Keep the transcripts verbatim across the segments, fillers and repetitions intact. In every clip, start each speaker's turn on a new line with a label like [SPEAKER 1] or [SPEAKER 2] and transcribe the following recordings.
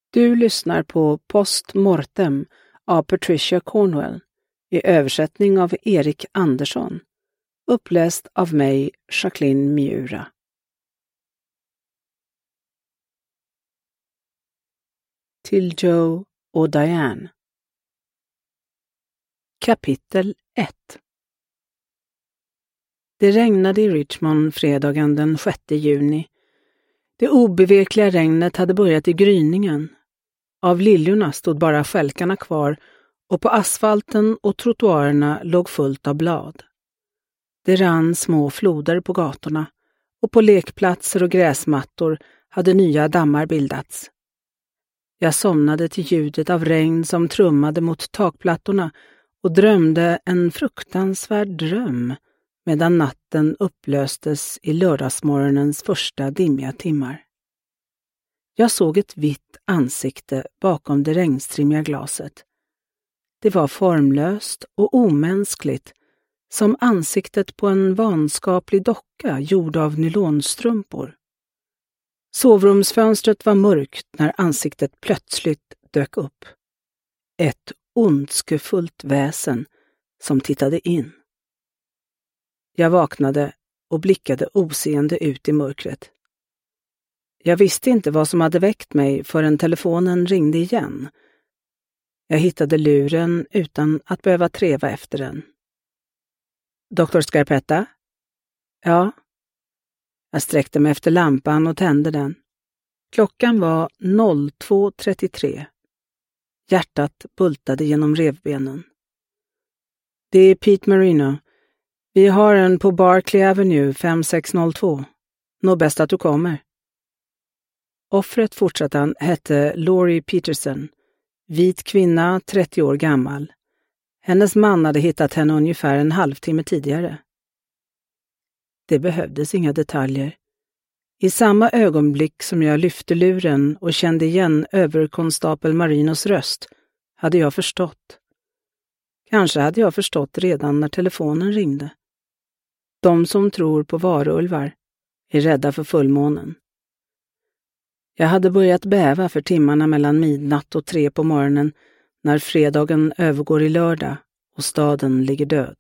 [SPEAKER 1] Du lyssnar på Post Mortem av Patricia Cornwell i översättning av Erik Andersson. Uppläst av mig, Jacqueline Miura. Till Joe och Diane. Kapitel ett. Det regnade i Richmond fredagen den sjätte juni. Det obevekliga regnet hade börjat i gryningen. Av liljorna stod bara skälkarna kvar och på asfalten och trottoarerna låg fullt av blad. Det rann små floder på gatorna och på lekplatser och gräsmattor hade nya dammar bildats. Jag somnade till ljudet av regn som trummade mot takplattorna och drömde en fruktansvärd dröm medan natten upplöstes i lördagsmorgonens första dimmiga timmar. Jag såg ett vitt ansikte bakom det regnstrimmiga glaset. Det var formlöst och omänskligt, som ansiktet på en vanskaplig docka gjord av nylonstrumpor. Sovrumsfönstret var mörkt när ansiktet plötsligt dök upp. Ett ondskefullt väsen som tittade in. Jag vaknade och blickade oseende ut i mörkret. Jag visste inte vad som hade väckt mig förrän telefonen ringde igen. Jag hittade luren utan att behöva treva efter den. Doktor Scarpetta? Ja. Jag sträckte mig efter lampan och tände den. Klockan var två trettiotre. Hjärtat bultade genom revbenen. Det är Pete Marino. Vi har en på Barclay Avenue fem sex noll två. Nå bäst att du kommer. Offret, fortsatte han, hette Laurie Peterson. Vit kvinna, trettio år gammal. Hennes man hade hittat henne ungefär en halvtimme tidigare. Det behövdes inga detaljer. I samma ögonblick som jag lyfte luren och kände igen överkonstapel Marinos röst hade jag förstått. Kanske hade jag förstått redan när telefonen ringde. De som tror på varulvar är rädda för fullmånen. Jag hade börjat bäva för timmarna mellan midnatt och tre på morgonen när fredagen övergår i lördag och staden ligger död.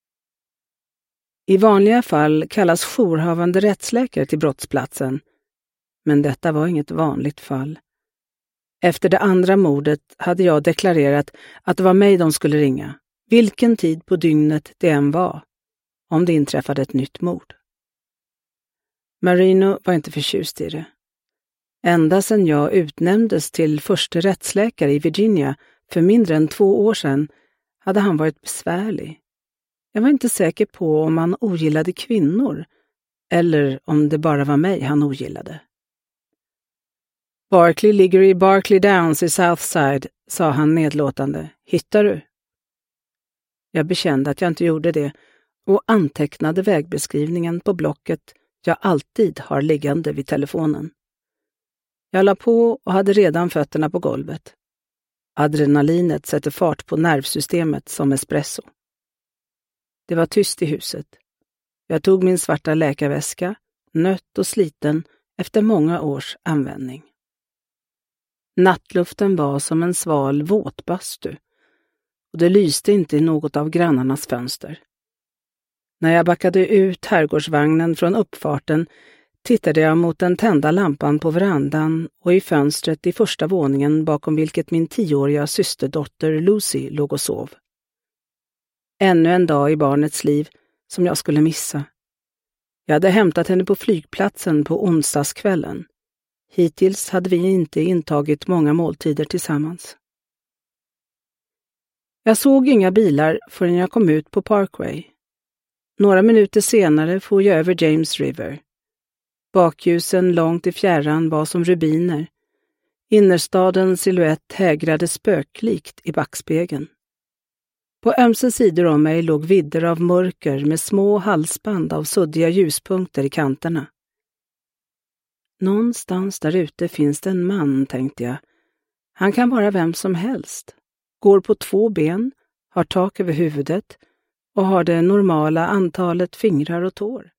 [SPEAKER 1] I vanliga fall kallas jourhavande rättsläkare till brottsplatsen, men detta var inget vanligt fall. Efter det andra mordet hade jag deklarerat att det var mig de skulle ringa, vilken tid på dygnet det än var, om det inträffade ett nytt mord. Marino var inte förtjust i det. Ända sedan jag utnämndes till första rättsläkare i Virginia för mindre än två år sedan hade han varit besvärlig. Jag var inte säker på om han ogillade kvinnor eller om det bara var mig han ogillade. Barclay ligger i Barclay Downs i Southside, sa han nedlåtande. Hittar du? Jag bekände att jag inte gjorde det och antecknade vägbeskrivningen på blocket jag alltid har liggande vid telefonen. Jag la på och hade redan fötterna på golvet. Adrenalinet sätter fart på nervsystemet som espresso. Det var tyst i huset. Jag tog min svarta läkarväska, nött och sliten efter många års användning. Nattluften var som en sval våtbastu och det lyste inte i något av grannarnas fönster. När jag backade ut herrgårdsvagnen från uppfarten tittade jag mot den tända lampan på verandan och i fönstret i första våningen bakom vilket min tioåriga systerdotter Lucy låg och sov. Ännu en dag i barnets liv som jag skulle missa. Jag hade hämtat henne på flygplatsen på onsdagskvällen. Hittills hade vi inte intagit många måltider tillsammans. Jag såg inga bilar förrän jag kom ut på Parkway. Några minuter senare for jag över James River. Bakljusen långt i fjärran var som rubiner. Innerstadens silhuett hägrade spöklikt i backspegeln. På ömse sidor om mig låg vidder av mörker med små halsband av suddiga ljuspunkter i kanterna. Någonstans där ute finns det en man, tänkte jag. Han kan vara vem som helst. Går på två ben, har tak över huvudet och har det normala antalet fingrar och tår.